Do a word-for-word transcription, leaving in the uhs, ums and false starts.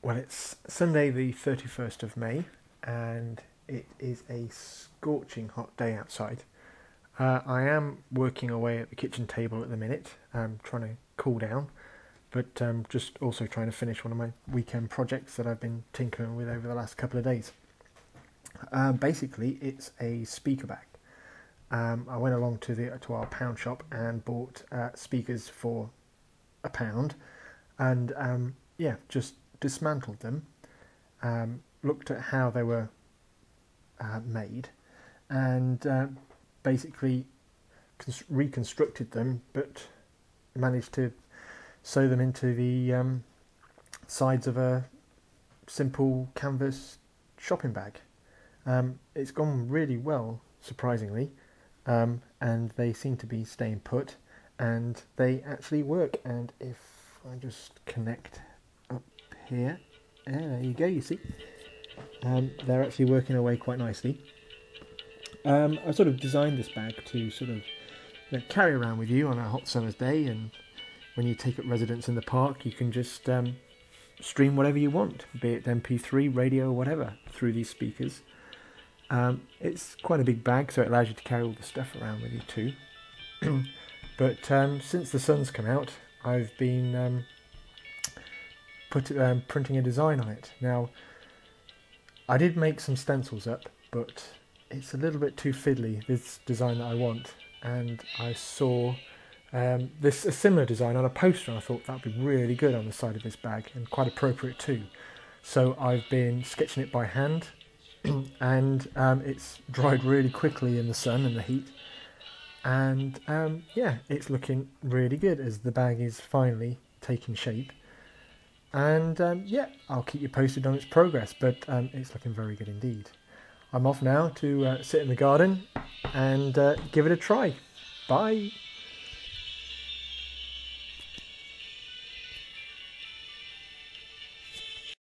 Well, it's Sunday the thirty-first of May, and it is a scorching hot day outside. Uh, I am working away at the kitchen table at the minute, um, trying to cool down, but um, just also trying to finish one of my weekend projects that I've been tinkering with over the last couple of days. Uh, basically, it's a speaker bag. Um, I went along to the to our pound shop and bought uh, speakers for a pound, and um, yeah, just dismantled them. Um, looked at how they were uh, made, and uh, basically cons- reconstructed them, but managed to sew them into the um, sides of a simple canvas shopping bag. Um, it's gone really well, surprisingly, um, and they seem to be staying put, and they actually work. And if I just connect up here, yeah, there you go, you see, um, they're actually working away quite nicely. Um, I sort of designed this bag to sort of you know, carry around with you on a hot summer's day, and when you take up residence in the park, you can just um, stream whatever you want, be it M P three, radio, or whatever, through these speakers. Um, it's quite a big bag, so it allows you to carry all the stuff around with you too. But um, since the sun's come out, I've been um, put um, printing a design on it. Now, I did make some stencils up, but it's a little bit too fiddly, this design that I want. And I saw um, this a similar design on a poster, and I thought that would be really good on the side of this bag, and quite appropriate too. So I've been sketching it by hand, and um, it's dried really quickly in the sun and the heat. And um, yeah, it's looking really good as the bag is finally taking shape. And um, yeah, I'll keep you posted on its progress, but um, it's looking very good indeed. I'm off now to uh, sit in the garden and uh, give it a try. Bye.